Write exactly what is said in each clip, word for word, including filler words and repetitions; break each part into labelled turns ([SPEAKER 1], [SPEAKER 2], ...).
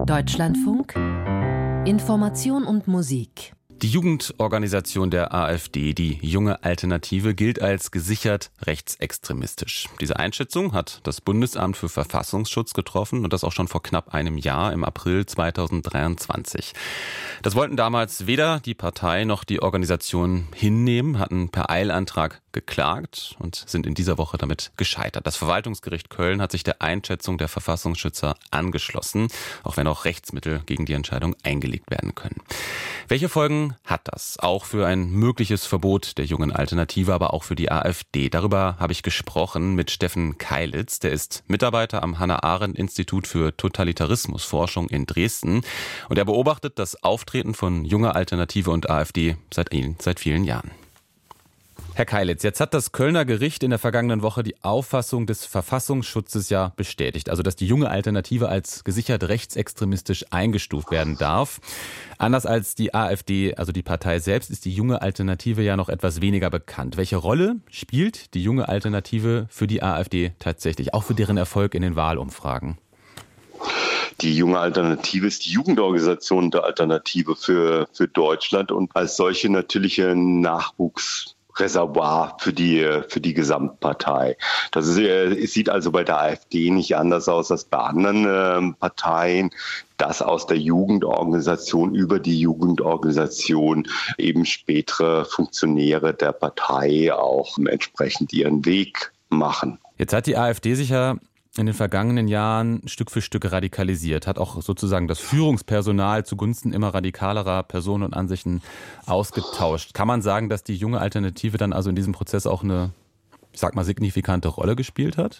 [SPEAKER 1] Deutschlandfunk, Information und Musik.
[SPEAKER 2] Die Jugendorganisation der AfD, die Junge Alternative, gilt als gesichert rechtsextremistisch. Diese Einschätzung hat das Bundesamt für Verfassungsschutz getroffen und das auch schon vor knapp einem Jahr, im April zweitausenddreiundzwanzig. Das wollten damals weder die Partei noch die Organisation hinnehmen, hatten per Eilantrag geklagt und sind in dieser Woche damit gescheitert. Das Verwaltungsgericht Köln hat sich der Einschätzung der Verfassungsschützer angeschlossen, auch wenn auch Rechtsmittel gegen die Entscheidung eingelegt werden können. Welche Folgen hat das? Auch für ein mögliches Verbot der Jungen Alternative, aber auch für die AfD. Darüber habe ich gesprochen mit Steffen Keilitz. Der ist Mitarbeiter am Hannah-Arendt-Institut für Totalitarismusforschung in Dresden. Und er beobachtet das Auftreten von Junger Alternative und AfD seit, seit vielen Jahren. Herr Keilitz, jetzt hat das Kölner Gericht in der vergangenen Woche die Auffassung des Verfassungsschutzes ja bestätigt, also dass die Junge Alternative als gesichert rechtsextremistisch eingestuft werden darf. Anders als die AfD, also die Partei selbst, ist die Junge Alternative ja noch etwas weniger bekannt. Welche Rolle spielt die Junge Alternative für die AfD tatsächlich, auch für deren Erfolg in den Wahlumfragen?
[SPEAKER 3] Die Junge Alternative ist die Jugendorganisation der Alternative für, für Deutschland und als solche natürlich ein Nachwuchs. Reservoir für die, für die Gesamtpartei. Das ist, es sieht also bei der AfD nicht anders aus als bei anderen äh, Parteien, dass aus der Jugendorganisation über die Jugendorganisation eben spätere Funktionäre der Partei auch entsprechend ihren Weg machen.
[SPEAKER 2] Jetzt hat die AfD sich ja in den vergangenen Jahren Stück für Stück radikalisiert, hat auch sozusagen das Führungspersonal zugunsten immer radikalerer Personen und Ansichten ausgetauscht. Kann man sagen, dass die Junge Alternative dann also in diesem Prozess auch eine, ich sag mal, signifikante Rolle gespielt hat?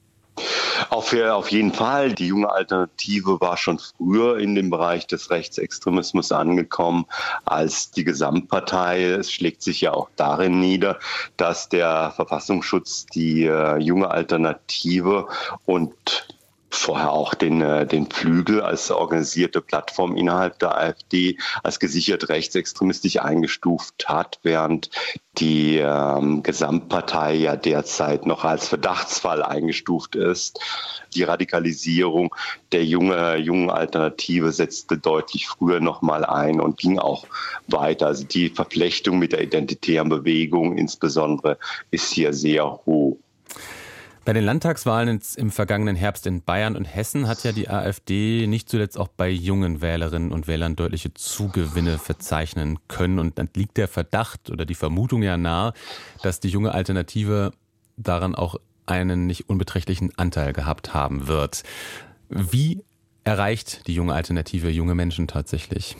[SPEAKER 3] Auf, auf jeden Fall. Die Junge Alternative war schon früher in dem Bereich des Rechtsextremismus angekommen als die Gesamtpartei. Es schlägt sich ja auch darin nieder, dass der Verfassungsschutz die äh, Junge Alternative und vorher auch den, den Flügel als organisierte Plattform innerhalb der AfD als gesichert rechtsextremistisch eingestuft hat, während die ähm, Gesamtpartei ja derzeit noch als Verdachtsfall eingestuft ist. Die Radikalisierung der junge, jungen Alternative setzte deutlich früher nochmal ein und ging auch weiter. Also die Verflechtung mit der identitären Bewegung insbesondere ist hier sehr hoch.
[SPEAKER 2] Bei den Landtagswahlen im vergangenen Herbst in Bayern und Hessen hat ja die AfD nicht zuletzt auch bei jungen Wählerinnen und Wählern deutliche Zugewinne verzeichnen können. Und dann liegt der Verdacht oder die Vermutung ja nahe, dass die Junge Alternative daran auch einen nicht unbeträchtlichen Anteil gehabt haben wird. Wie erreicht die Junge Alternative junge Menschen tatsächlich?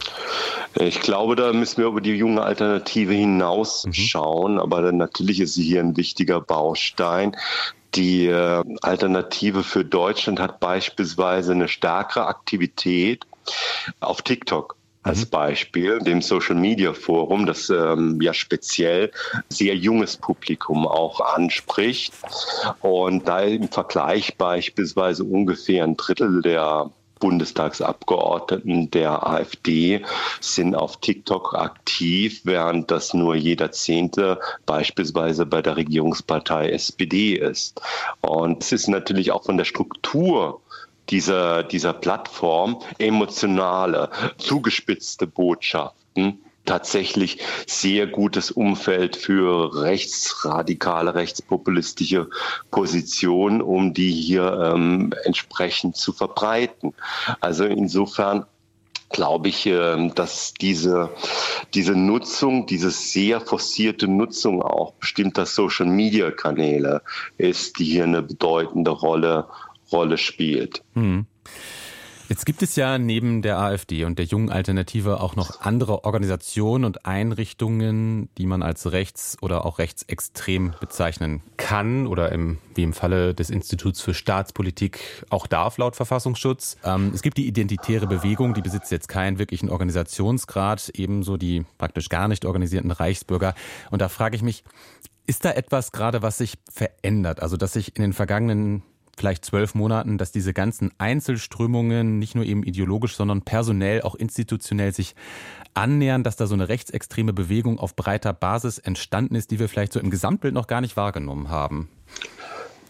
[SPEAKER 3] Ich glaube, da müssen wir über die Junge Alternative hinausschauen, mhm. aber dann natürlich ist sie hier ein wichtiger Baustein. Die äh, Alternative für Deutschland hat beispielsweise eine stärkere Aktivität auf TikTok. Als Beispiel, dem Social Media Forum, das ähm, ja speziell sehr junges Publikum auch anspricht. Und da im Vergleich beispielsweise ungefähr ein Drittel der Bundestagsabgeordneten der AfD sind auf TikTok aktiv, während das nur jeder Zehnte beispielsweise bei der Regierungspartei S P D ist. Und es ist natürlich auch von der Struktur dieser, dieser Plattform emotionale, zugespitzte Botschaften tatsächlich sehr gutes Umfeld für rechtsradikale, rechtspopulistische Positionen, um die hier ähm, entsprechend zu verbreiten. Also insofern glaube ich, dass diese, diese Nutzung, diese sehr forcierte Nutzung auch bestimmter Social-Media-Kanäle ist, die hier eine bedeutende Rolle, Rolle spielt.
[SPEAKER 2] Hm. Jetzt gibt es ja neben der AfD und der Jungen Alternative auch noch andere Organisationen und Einrichtungen, die man als rechts- oder auch rechtsextrem bezeichnen kann oder im, wie im Falle des Instituts für Staatspolitik auch darf laut Verfassungsschutz. Ähm, es gibt die Identitäre Bewegung, die besitzt jetzt keinen wirklichen Organisationsgrad, ebenso die praktisch gar nicht organisierten Reichsbürger. Und da frage ich mich, ist da etwas gerade, was sich verändert? Also dass sich in den vergangenen vielleicht zwölf Monaten, dass diese ganzen Einzelströmungen nicht nur eben ideologisch, sondern personell, auch institutionell sich annähern, dass da so eine rechtsextreme Bewegung auf breiter Basis entstanden ist, die wir vielleicht so im Gesamtbild noch gar nicht wahrgenommen haben?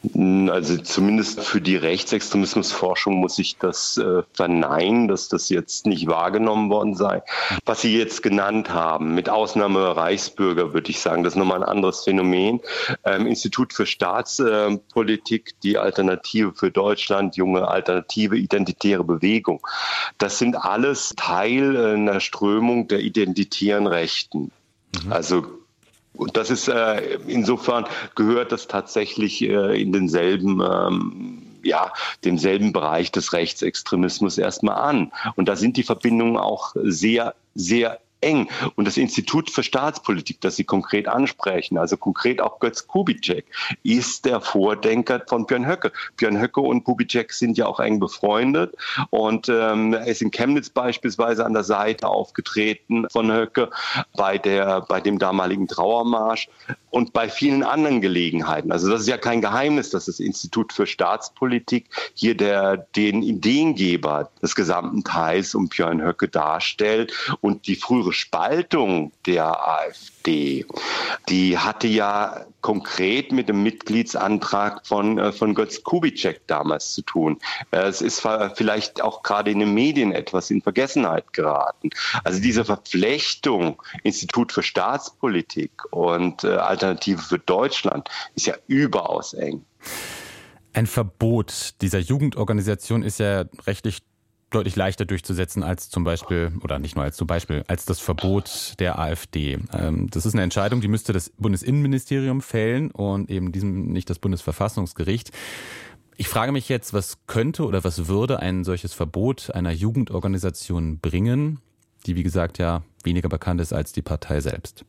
[SPEAKER 3] Also zumindest für die Rechtsextremismusforschung muss ich das äh, verneinen, dass das jetzt nicht wahrgenommen worden sei. Was Sie jetzt genannt haben, mit Ausnahme Reichsbürger, würde ich sagen, das ist nochmal ein anderes Phänomen. Ähm, Institut für Staatspolitik, äh, die Alternative für Deutschland, junge alternative identitäre Bewegung. Das sind alles Teil äh, einer Strömung der identitären Rechten. Mhm. Also Und das ist äh, insofern gehört das tatsächlich äh, in denselben, ähm, ja, demselben Bereich des Rechtsextremismus erstmal an. Und da sind die Verbindungen auch sehr, sehr eng. Und das Institut für Staatspolitik, das Sie konkret ansprechen, also konkret auch Götz Kubitschek, ist der Vordenker von Björn Höcke. Björn Höcke und Kubitschek sind ja auch eng befreundet und ähm, er ist in Chemnitz beispielsweise an der Seite aufgetreten von Höcke bei der, bei dem damaligen Trauermarsch und bei vielen anderen Gelegenheiten. Also das ist ja kein Geheimnis, dass das Institut für Staatspolitik hier der, den Ideengeber des gesamten Teils um Björn Höcke darstellt und die frühere Spaltung der AfD, die hatte ja konkret mit dem Mitgliedsantrag von, von Götz Kubitschek damals zu tun. Es ist vielleicht auch gerade in den Medien etwas in Vergessenheit geraten. Also diese Verflechtung Institut für Staatspolitik und äh, Alternative für Deutschland ist ja überaus eng.
[SPEAKER 2] Ein Verbot dieser Jugendorganisation ist ja rechtlich deutlich leichter durchzusetzen als zum Beispiel, oder nicht nur als zum Beispiel, als das Verbot der AfD. Das ist eine Entscheidung, die müsste das Bundesinnenministerium fällen und eben diesem nicht das Bundesverfassungsgericht. Ich frage mich jetzt, was könnte oder was würde ein solches Verbot einer Jugendorganisation bringen, die wie gesagt ja weniger bekannt ist als die Partei selbst?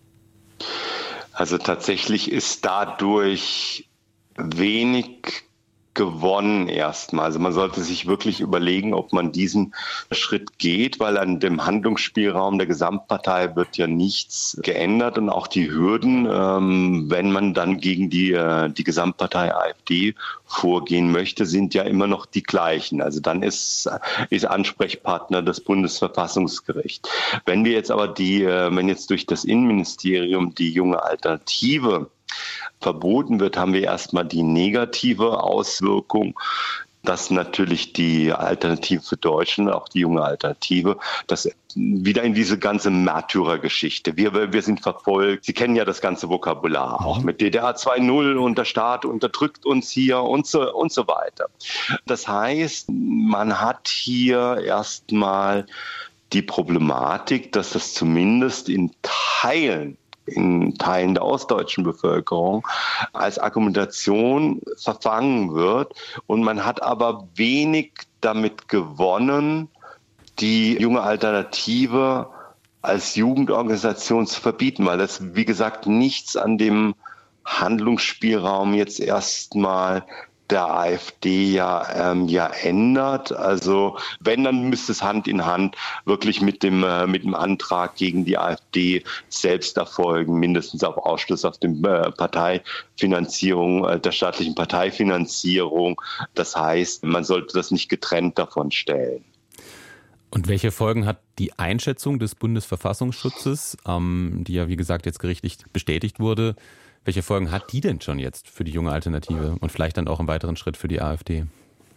[SPEAKER 3] Also tatsächlich ist dadurch wenig gewonnen erstmal. Also man sollte sich wirklich überlegen, ob man diesen Schritt geht, weil an dem Handlungsspielraum der Gesamtpartei wird ja nichts geändert und auch die Hürden, ähm, wenn man dann gegen die, äh, die Gesamtpartei AfD vorgehen möchte, sind ja immer noch die gleichen. Also dann ist, ist Ansprechpartner das Bundesverfassungsgericht. Wenn wir jetzt aber die, äh, wenn jetzt durch das Innenministerium die junge Alternative verboten wird, haben wir erstmal die negative Auswirkung, dass natürlich die Alternative für Deutschland, auch die junge Alternative, das wieder in diese ganze Märtyrergeschichte. Wir, wir sind verfolgt. Sie kennen ja das ganze Vokabular, auch mit D D R zwei Punkt null und der Staat unterdrückt uns hier und so, und so weiter. Das heißt, man hat hier erstmal die Problematik, dass das zumindest in Teilen in Teilen der ostdeutschen Bevölkerung als Argumentation verfangen wird. Und man hat aber wenig damit gewonnen, die junge Alternative als Jugendorganisation zu verbieten, weil das, wie gesagt, nichts an dem Handlungsspielraum jetzt erstmal der AfD ja, ähm, ja ändert. Also wenn, dann müsste es Hand in Hand wirklich mit dem, äh, mit dem Antrag gegen die AfD selbst erfolgen, mindestens auf Ausschluss auf dem äh, Parteifinanzierung, äh, der staatlichen Parteifinanzierung. Das heißt, man sollte das nicht getrennt davon stellen.
[SPEAKER 2] Und welche Folgen hat die Einschätzung des Bundesverfassungsschutzes, ähm, die ja wie gesagt jetzt gerichtlich bestätigt wurde, welche Folgen hat die denn schon jetzt für die junge Alternative und vielleicht dann auch im weiteren Schritt für die AfD?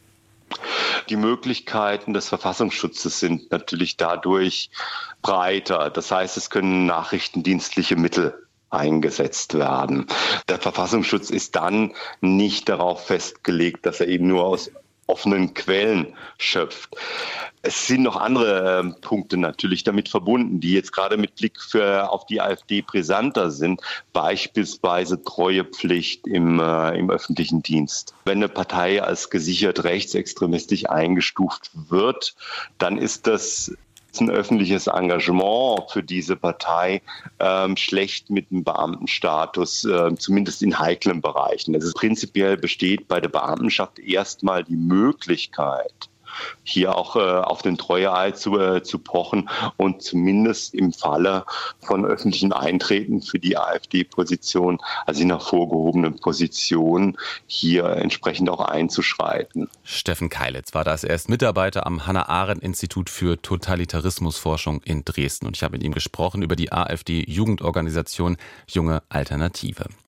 [SPEAKER 3] Die Möglichkeiten des Verfassungsschutzes sind natürlich dadurch breiter. Das heißt, es können nachrichtendienstliche Mittel eingesetzt werden. Der Verfassungsschutz ist dann nicht darauf festgelegt, dass er eben nur aus offenen Quellen schöpft. Es sind noch andere äh, Punkte natürlich damit verbunden, die jetzt gerade mit Blick für, auf die AfD brisanter sind, beispielsweise Treuepflicht im, äh, im öffentlichen Dienst. Wenn eine Partei als gesichert rechtsextremistisch eingestuft wird, dann ist das ein öffentliches Engagement für diese Partei ähm, schlecht mit dem Beamtenstatus, äh, zumindest in heiklen Bereichen. Also prinzipiell besteht bei der Beamtenschaft erstmal die Möglichkeit, hier auch äh, auf den Treueeid zu, äh, zu pochen und zumindest im Falle von öffentlichem Eintreten für die AfD-Position, also in einer vorgehobenen Position, hier entsprechend auch einzuschreiten.
[SPEAKER 2] Steffen Keilitz war das. Er ist Mitarbeiter am Hannah-Arendt-Institut für Totalitarismusforschung in Dresden. Und ich habe mit ihm gesprochen über die AfD-Jugendorganisation Junge Alternative.